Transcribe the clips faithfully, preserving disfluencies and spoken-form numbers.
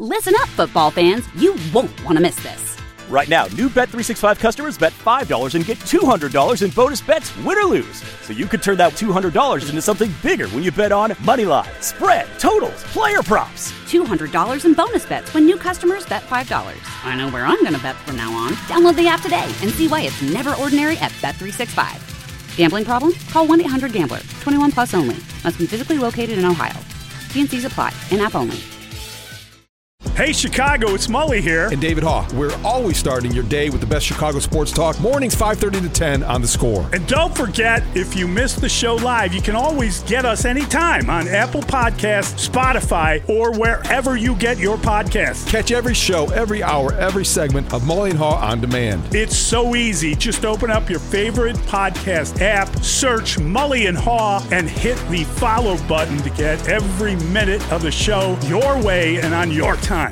Listen up, football fans. You won't want to miss this. Right now, new Bet three sixty-five customers bet five dollars and get two hundred dollars in bonus bets, win or lose. So you could turn that two hundred dollars into something bigger when you bet on money line, spread, totals, player props. two hundred dollars in bonus bets when new customers bet five dollars. I know where I'm going to bet from now on. Download the app today and see why it's never ordinary at Bet three sixty-five. Gambling problem? Call one eight hundred gambler. twenty-one plus only. Must be physically located in Ohio. T and C's apply. In-app only. Hey, Chicago, it's Mully here. And David Haugh. We're always starting your day with the best Chicago sports talk. Mornings five thirty to ten on The Score. And don't forget, if you missed the show live, you can always get us anytime on Apple Podcasts, Spotify, or wherever you get your podcasts. Catch every show, every hour, every segment of Mully and Haugh on demand. It's so easy. Just open up your favorite podcast app, search Mully and Haugh, and hit the follow button to get every minute of the show your way and on your time.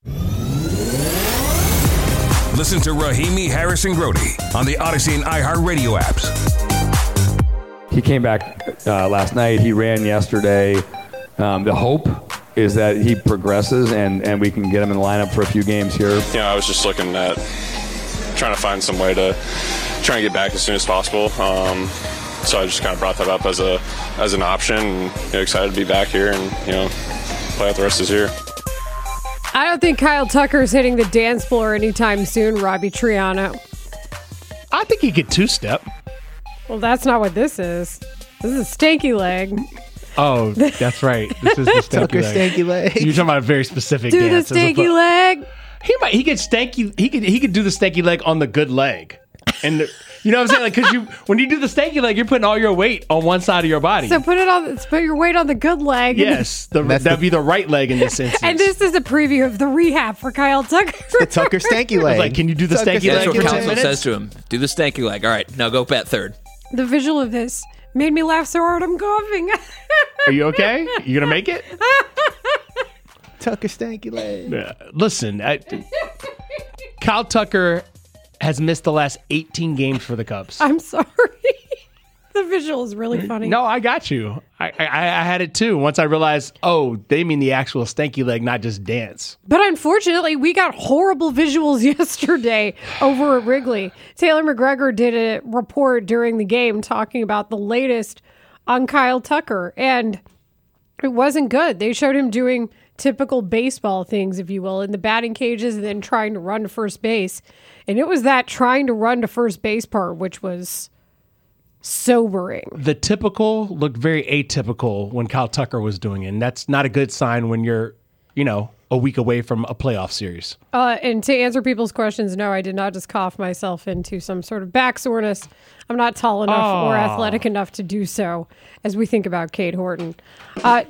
Listen to Rahimi Harrison Grody on the Odyssey and iHeartRadio apps. He came back uh, last night. He ran yesterday. Um, the hope is that he progresses and, and we can get him in the lineup for a few games here. You know, I was just looking at trying to find some way to try and get back as soon as possible. Um, so I just kind of brought that up as a as an option. And, you know, excited to be back here and, you know, play out the rest of this year. I don't think Kyle Tucker's hitting the dance floor anytime soon, Robbie Triano. I think he could two-step. Well, that's not what this is. This is a stanky leg. Oh, that's right. This is the stanky Tucker leg. stanky leg. You're talking about a very specific do dance. Do the stanky leg. He might. He could stanky. He could. He could do the stanky leg on the good leg. And the, you know what I'm saying? Like, because you, when you do the stanky leg, you're putting all your weight on one side of your body. So put it on. Put your weight on the good leg. Yes, the, that'd the, be the right leg in this instance. And this is a preview of the rehab for Kyle Tucker. The Tucker stanky leg. Like, can you do the Tucker stanky leg? That's what for counsel says to him. Do the stanky leg. All right, now go bat third. The visual of this made me laugh so hard I'm coughing. Are you okay? You gonna make it? Tucker stanky leg. Uh, listen, I, Kyle Tucker has missed the last eighteen games for the Cubs. I'm sorry. The visual is really funny. No, I got you. I, I, I had it too. Once I realized, oh, they mean the actual stanky leg, not just dance. But unfortunately, we got horrible visuals yesterday over at Wrigley. Taylor McGregor did a report during the game talking about the latest on Kyle Tucker, and it wasn't good. They showed him doing typical baseball things, if you will, in the batting cages and then trying to run to first base. And it was that trying to run to first base part, which was sobering. The typical looked very atypical when Kyle Tucker was doing it. And that's not a good sign when you're, you know, a week away from a playoff series. Uh, and to answer people's questions, no, I did not just cough myself into some sort of back soreness. I'm not tall enough oh. or athletic enough to do so as we think about Cade Horton. Uh,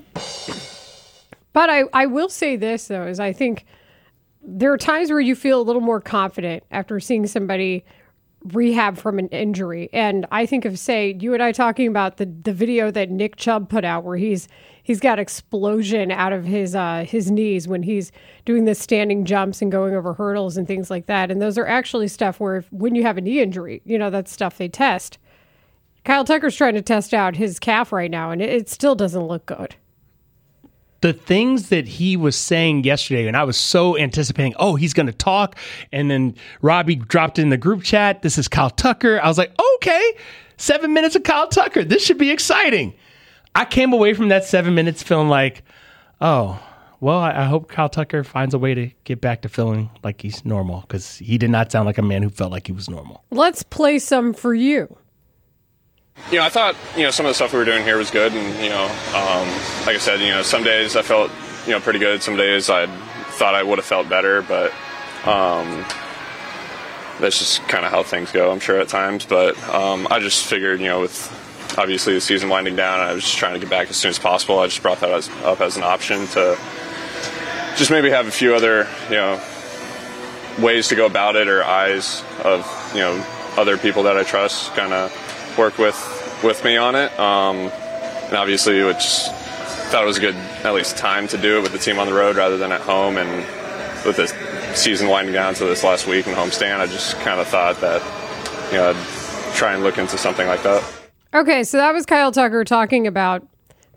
but I, I will say this, though, is I think there are times where you feel a little more confident after seeing somebody rehab from an injury. And I think of, say, you and I talking about the, the video that Nick Chubb put out where he's he's got explosion out of his uh, his knees when he's doing the standing jumps and going over hurdles and things like that. And those are actually stuff where if, when you have a knee injury, you know, that's stuff they test. Kyle Tucker's trying to test out his calf right now, and it, it still doesn't look good. The things that he was saying yesterday, and I was so anticipating, oh, he's going to talk. And then Robbie dropped in the group chat, this is Kyle Tucker. I was like, okay, seven minutes of Kyle Tucker. This should be exciting. I came away from that seven minutes feeling like, oh, well, I hope Kyle Tucker finds a way to get back to feeling like he's normal, because he did not sound like a man who felt like he was normal. Let's play some for you. You know, I thought, you know, some of the stuff we were doing here was good. And, you know, um, like I said, you know, some days I felt, you know, pretty good. Some days I thought I would have felt better. But um, that's just kind of how things go, I'm sure, at times. But um, I just figured, you know, with obviously the season winding down, I was just trying to get back as soon as possible. I just brought that as, up as an option to just maybe have a few other, you know, ways to go about it, or eyes of, you know, other people that I trust kind of work with with me on it, um, and obviously which thought it was a good at least time to do it with the team on the road rather than at home, and with the season winding down to this last week in homestand, I just kind of thought that, you know, I'd try and look into something like that. Okay, so that was Kyle Tucker talking about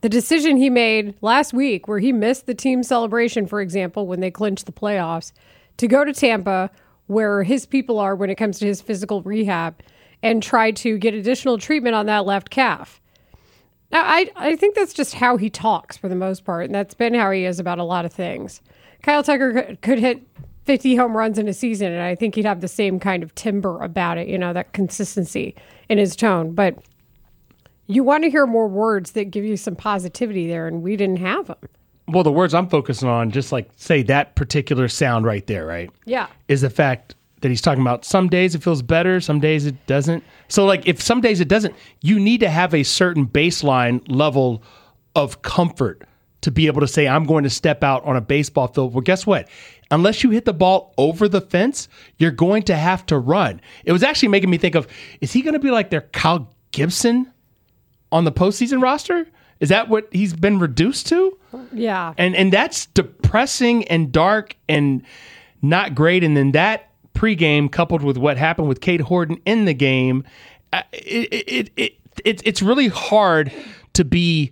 The decision he made last week where he missed the team celebration, for example, when they clinched the playoffs, to go to Tampa, where his people are when it comes to his physical rehab, and try to get additional treatment on that left calf. Now, I, I think that's just how he talks for the most part, and that's been how he is about a lot of things. Kyle Tucker could, could hit fifty home runs in a season, and I think he'd have the same kind of timbre about it, you know, that consistency in his tone. But you want to hear more words that give you some positivity there, and we didn't have them. Well, the words I'm focusing on, just like say that particular sound right there, right? Yeah. Is the fact that he's talking about some days it feels better, some days it doesn't. So like if some days it doesn't, you need to have a certain baseline level of comfort to be able to say, I'm going to step out on a baseball field. Well, guess what? Unless you hit the ball over the fence, you're going to have to run. It was actually making me think of, is he going to be like their Kyle Gibson on the postseason roster? Is that what he's been reduced to? Yeah. And and that's depressing and dark and not great. And then that pregame coupled with what happened with Cade Horton in the game, uh, it, it, it, it, it's really hard to be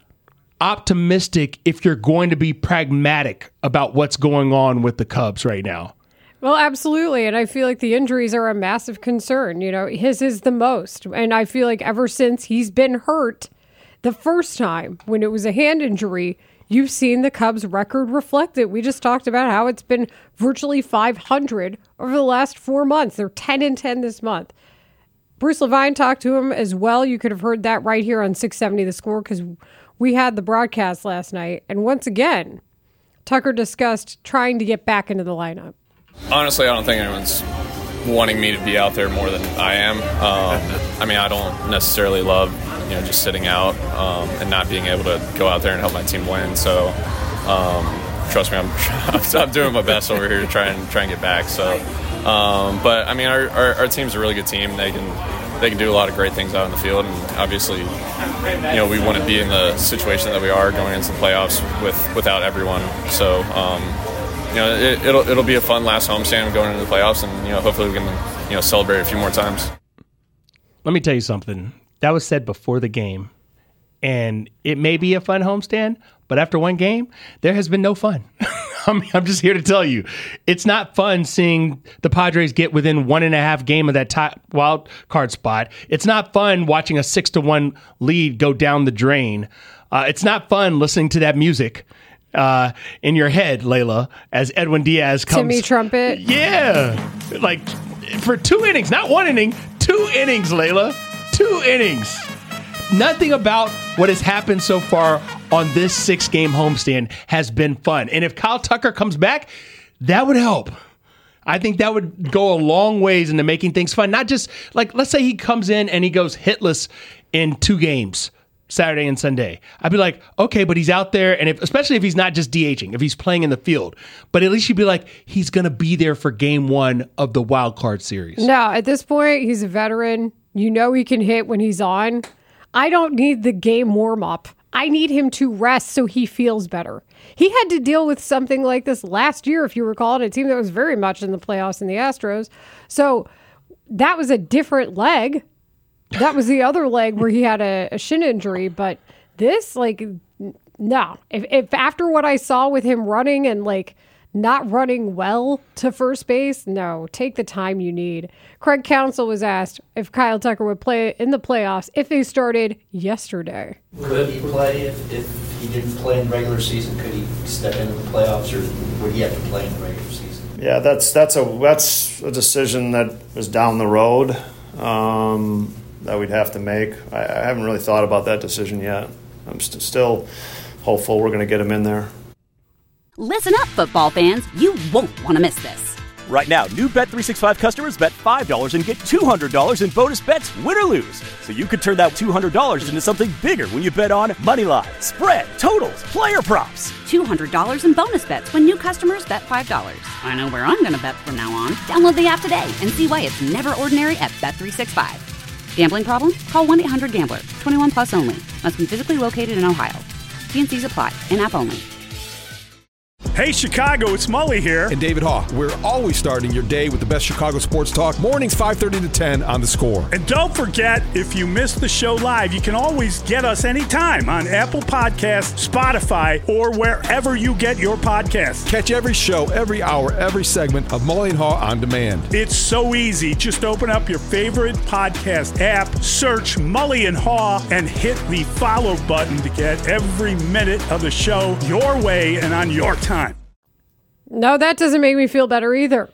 optimistic if you're going to be pragmatic about what's going on with the Cubs right now. Well, absolutely. And I feel like the injuries are a massive concern. You know, his is the most. And I feel like ever since he's been hurt the first time when it was a hand injury, you've seen the Cubs record reflect it. We just talked about how it's been virtually five hundred over the last four months. They're ten and ten this month. Bruce Levine talked to him as well. You could have heard that right here on six seventy The Score because we had the broadcast last night. And once again, Tucker discussed trying to get back into the lineup. Honestly, I don't think anyone's wanting me to be out there more than I am. Um, I mean, I don't necessarily love, you know, just sitting out um, and not being able to go out there and help my team win. So, um, trust me, I'm I'm doing my best over here to try and try and get back. So, um, but I mean, our, our our team's a really good team. They can they can do a lot of great things out in the field, and obviously, you know, we want to be in the situation that we are going into the playoffs with without everyone. So. Um, You know, it, it'll it'll be a fun last homestand going into the playoffs, and you know, hopefully we can you know celebrate a few more times. Let me tell you something. That was said before the game, and it may be a fun homestand, but after one game, there has been no fun. I mean, I'm just here to tell you, it's not fun seeing the Padres get within one and a half game of that top wild card spot. It's not fun watching a six to one lead go down the drain. Uh, it's not fun listening to that music. Uh, in your head, Layla, as Edwin Diaz comes. Timmy Trumpet. Yeah. Like, for two innings, not one inning, two innings, Layla. Two innings. Nothing about what has happened so far on this six-game homestand has been fun. And if Kyle Tucker comes back, that would help. I think that would go a long ways into making things fun. Not just, like, let's say he comes in and he goes hitless in two games. Saturday and Sunday. I'd be like, okay, but he's out there, and if, especially if he's not just DHing, if he's playing in the field. But at least you'd be like, he's going to be there for game one of the wild card series. No, at this point, he's a veteran. You know he can hit when he's on. I don't need the game warm-up. I need him to rest so he feels better. He had to deal with something like this last year, if you recall, on a team that was very much in the playoffs in the Astros. So that was a different leg. That was the other leg where he had a, a shin injury, but this, like, no. If, if after what I saw with him running and, like, not running well to first base, no, take the time you need. Craig Counsell was asked if Kyle Tucker would play in the playoffs if they started yesterday. Could he play if, if he didn't play in regular season? Could he step into the playoffs, or would he have to play in the regular season? Yeah, that's that's a that's a decision that is down the road. Um, that we'd have to make. I, I haven't really thought about that decision yet. I'm st- still hopeful we're going to get him in there. Listen up, football fans. You won't want to miss this. Right now, new Bet three sixty-five customers bet five dollars and get two hundred dollars in bonus bets, win or lose. So you could turn that two hundred dollars into something bigger when you bet on moneyline, spread, totals, player props. two hundred dollars in bonus bets when new customers bet five dollars. I know where I'm going to bet from now on. Download the app today and see why it's never ordinary at Bet three sixty-five. Gambling problem? Call one eight hundred gambler. twenty-one plus only. Must be physically located in Ohio. T and C's apply. In-app only. Hey, Chicago, it's Mully here. And David Haugh. We're always starting your day with the best Chicago sports talk. Mornings five thirty to ten on The Score. And don't forget, if you missed the show live, you can always get us anytime on Apple Podcasts, Spotify, or wherever you get your podcasts. Catch every show, every hour, every segment of Mully and Haugh on demand. It's so easy. Just open up your favorite podcast app, search Mully and Haugh, and hit the follow button to get every minute of the show your way and on your time. No, that doesn't make me feel better either.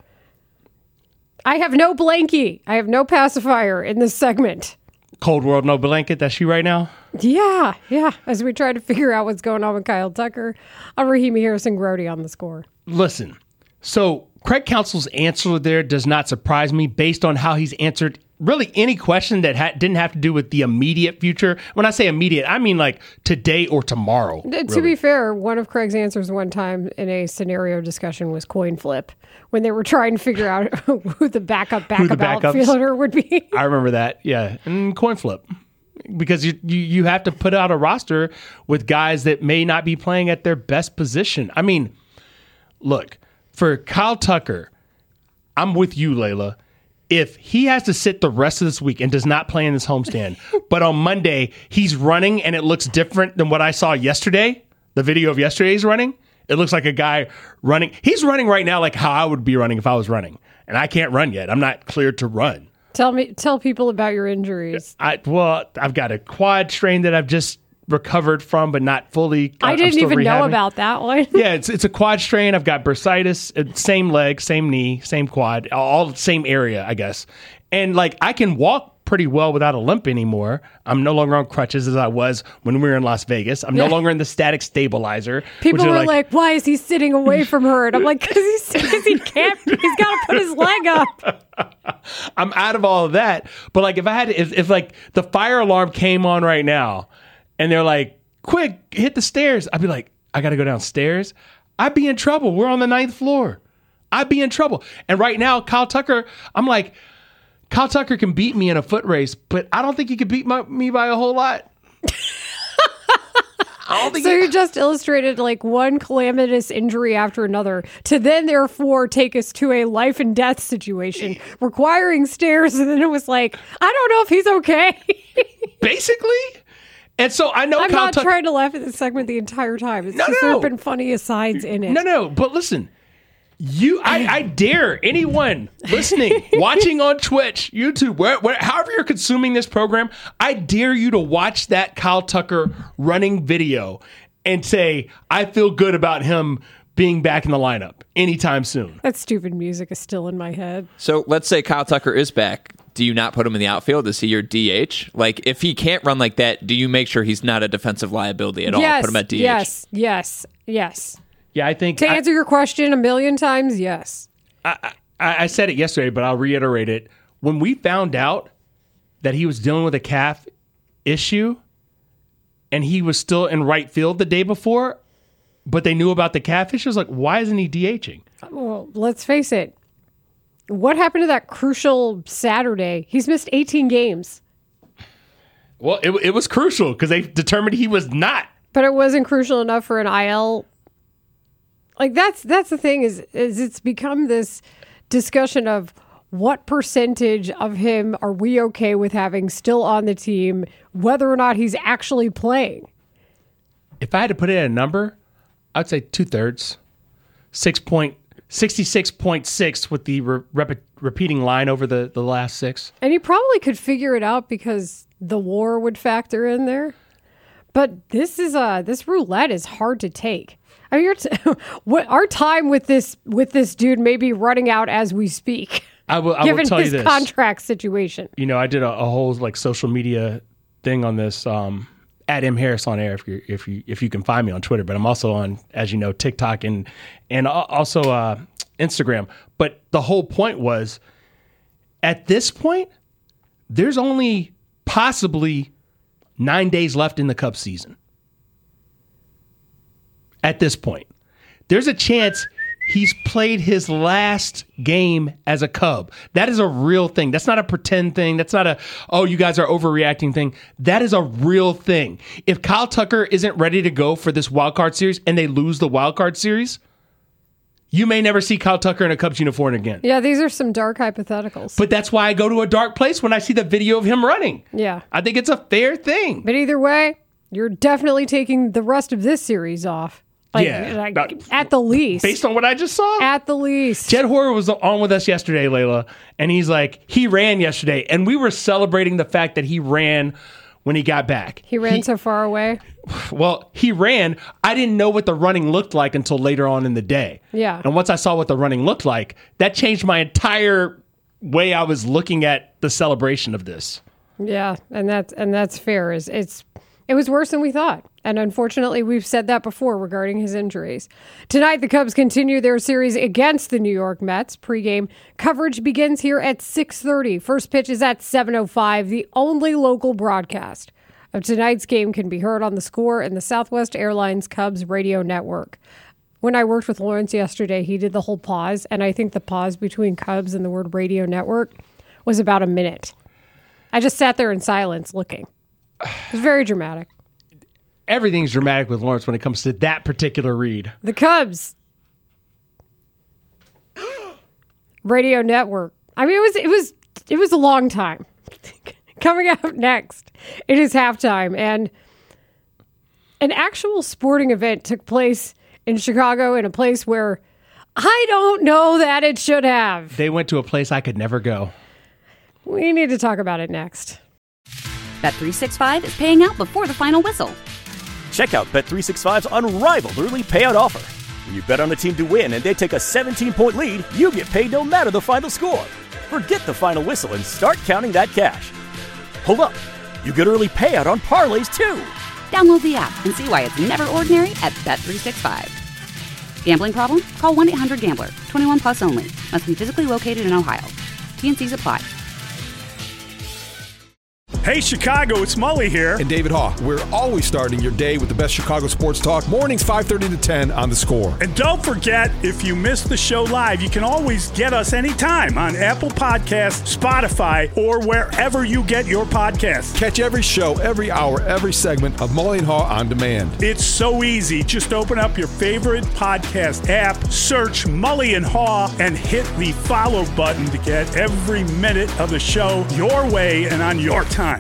I have no blankie. I have no pacifier in this segment. Cold World, no blanket. That's you right now? Yeah, yeah. As we try to figure out what's going on with Kyle Tucker, I'm Rahimi Harrison-Grody on The Score. Listen, so Craig Counsell's answer there does not surprise me based on how he's answered really any question that ha- didn't have to do with the immediate future. When I say immediate, I mean like today or tomorrow. To really. be fair, one of Craig's answers one time in a scenario discussion was coin flip when they were trying to figure out who the backup backup the backups? outfielder would be. I remember that, yeah. And coin flip. Because you, you you have to put out a roster with guys that may not be playing at their best position. I mean, look, for Kyle Tucker, I'm with you, Layla. If he has to sit the rest of this week and does not play in this homestand, but on Monday he's running and it looks different than what I saw yesterday, the video of yesterday's running, it looks like a guy running. He's running right now like how I would be running if I was running. And I can't run yet. I'm not cleared to run. Tell me, tell people about your injuries. I well, I've got a quad strain that I've just recovered from, but not fully. I I'm didn't still even rehabbing. know about that one. Yeah, it's it's a quad strain. I've got bursitis, same leg, same knee, same quad, all the same area, I guess. And like I can walk pretty well without a limp anymore. I'm no longer on crutches as I was when we were in Las Vegas. I'm no Yeah. longer in the static stabilizer. People which are were like, like, "Why is he sitting away from her?" And I'm like, "Cause he's because he can't. He's got to put his leg up." I'm out of all of that. But like, if I had, to, if, if like the fire alarm came on right now, and they're like, "Quick, hit the stairs," I'd be like, "I got to go downstairs." I'd be in trouble. We're on the ninth floor. I'd be in trouble. And right now, Kyle Tucker, I'm like, Kyle Tucker can beat me in a foot race, but I don't think he could beat my, me by a whole lot. I don't think So he, you just illustrated like one calamitous injury after another to then therefore take us to a life and death situation requiring stairs. And then it was like, I don't know if he's okay. basically. And so I know I'm Kyle not Tucker. trying to laugh at this segment the entire time. It's No, just no, there no. have been funny asides in it. No, no, but listen, you, I, I dare anyone listening, watching on Twitch, YouTube, where, where, however you're consuming this program, I dare you to watch that Kyle Tucker running video and say, I feel good about him being back in the lineup anytime soon. That stupid music is still in my head. So let's say Kyle Tucker is back. Do you not put him in the outfield? Is he your D H? Like, if he can't run like that, do you make sure he's not a defensive liability at all? Yes, Put him at D H? yes, yes, yes. Yeah, I think To I- answer your question a million times, yes. I, I, I said it yesterday, but I'll reiterate it. When we found out that he was dealing with a calf issue and he was still in right field the day before, but they knew about the calf issue, I was like, why isn't he DHing? Well, let's face it. What happened to that crucial Saturday? He's missed eighteen games. Well, it, it was crucial because they determined he was not. But it wasn't crucial enough for an I L. Like that's that's the thing is is it's become this discussion of what percentage of him are we okay with having still on the team, whether or not he's actually playing. If I had to put it in a number, I'd say two thirds, six point sixty-six point six with the re- rep- repeating line over the, the last six. And you probably could figure it out because the war would factor in there. But this is uh this roulette is hard to take. I mean, you're t- what our time with this with this dude may be running out as we speak. I will. I given will tell his you this. contract situation. You know, I did a, a whole like social media thing on this. Um, at M Harris on air if you if you if you can find me on Twitter, but I'm also on, as you know, TikTok and and also uh, Instagram. But the whole point was, at this point, there's only possibly nine days left in the Cubs season. At this point, there's a chance He's played his last game as a Cub. That is a real thing. That's not a pretend thing. That's not a, oh, you guys are overreacting thing. That is a real thing. If Kyle Tucker isn't ready to go for this wild card series and they lose the wild card series, you may never see Kyle Tucker in a Cubs uniform again. Yeah, these are some dark hypotheticals. But that's why I go to a dark place when I see the video of him running. Yeah. I think it's a fair thing. But either way, you're definitely taking the rest of this series off. Like, yeah. like, Not, at the least. Based on what I just saw? At the least. Jed Hoyer was on with us yesterday, Layla, and he's like, he ran yesterday, and we were celebrating the fact that he ran when he got back. He ran he, so far away? Well, he ran. I didn't know what the running looked like until later on in the day. Yeah. And once I saw what the running looked like, that changed my entire way I was looking at the celebration of this. Yeah, and that's and that's fair. It's, it's it was worse than we thought. And unfortunately, we've said that before regarding his injuries. Tonight, the Cubs continue their series against the New York Mets. Pre-game coverage begins here at six thirty. First pitch is at seven oh five. The only local broadcast of tonight's game can be heard on The Score and the Southwest Airlines Cubs radio network. When I worked with Lawrence yesterday, he did the whole pause, and I think the pause between Cubs and the word radio network was about a minute. I just sat there in silence looking. It was very dramatic. Everything's dramatic with Lawrence when it comes to that particular read. The Cubs radio network. I mean, it was it was it was a long time. Coming up next, it is halftime, and an actual sporting event took place in Chicago in a place where I don't know that it should have. They went to a place I could never go. We need to talk about it next. Bet three sixty-five is paying out before the final whistle. Check out Bet three sixty-five's unrivaled early payout offer. When you bet on a team to win and they take a seventeen-point lead, you get paid no matter the final score. Forget the final whistle and start counting that cash. Hold up. You get early payout on parlays, too. Download the app and see why it's never ordinary at Bet three sixty-five. Gambling problem? Call one eight hundred gambler. twenty-one plus only. Must be physically located in Ohio. T N Cs apply. Hey, Chicago, it's Mully here. And David Haugh. We're always starting your day with the best Chicago sports talk. Mornings five thirty to ten on The Score. And don't forget, if you missed the show live, you can always get us anytime on Apple Podcasts, Spotify, or wherever you get your podcasts. Catch every show, every hour, every segment of Mully and Haugh on demand. It's so easy. Just open up your favorite podcast app, search Mully and Haugh, and hit the follow button to get every minute of the show your way and on your time.